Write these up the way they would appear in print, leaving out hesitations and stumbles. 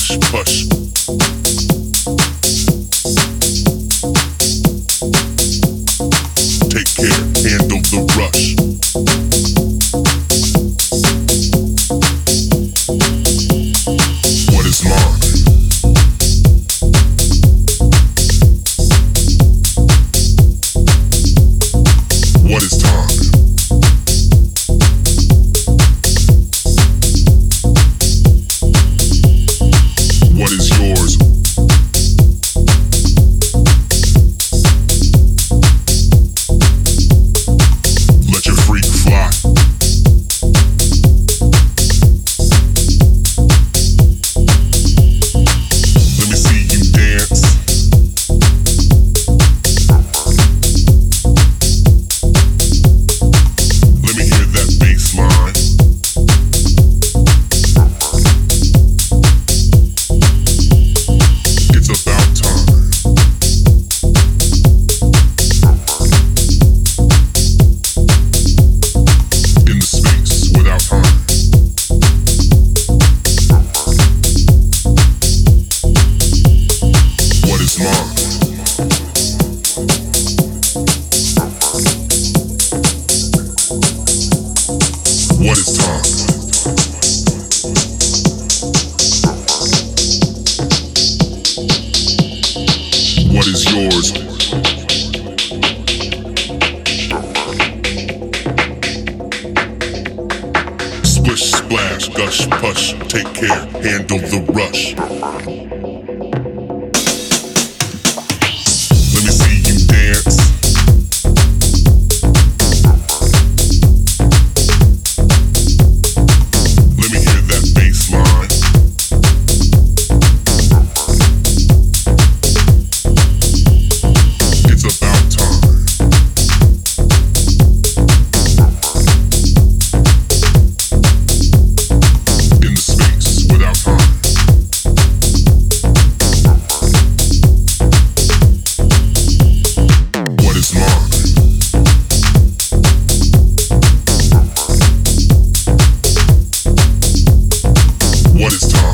gush, push. Take care, handle the rush. What is mine? What is time? What is yours? Let your freak fly. Let me see you dance. Let me hear that bass line. It's about time. In the space without time. What is mine? What is time? What is yours? Splish, splash, gush, push. Take care, handle the rush. Let me see you dance. Let me hear that bass line. It's about time. In the space without time. What is mine? What is time?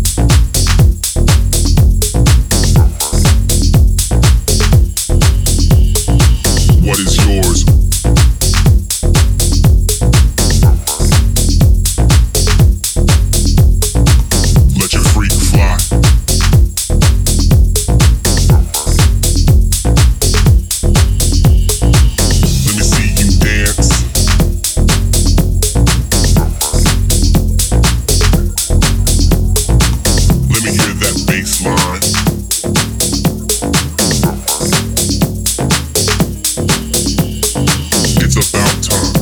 What is yours? Let your freak fly. Let me see you dance. Let me hear that bass line. It's about time.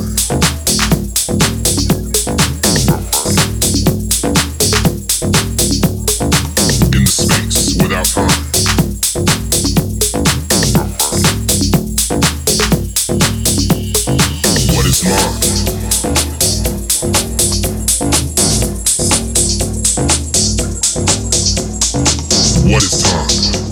In the space without time. What is mine? What is time?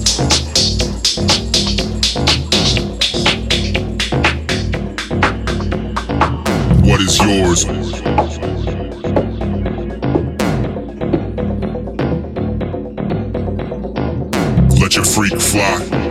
What is yours? Let your freak fly.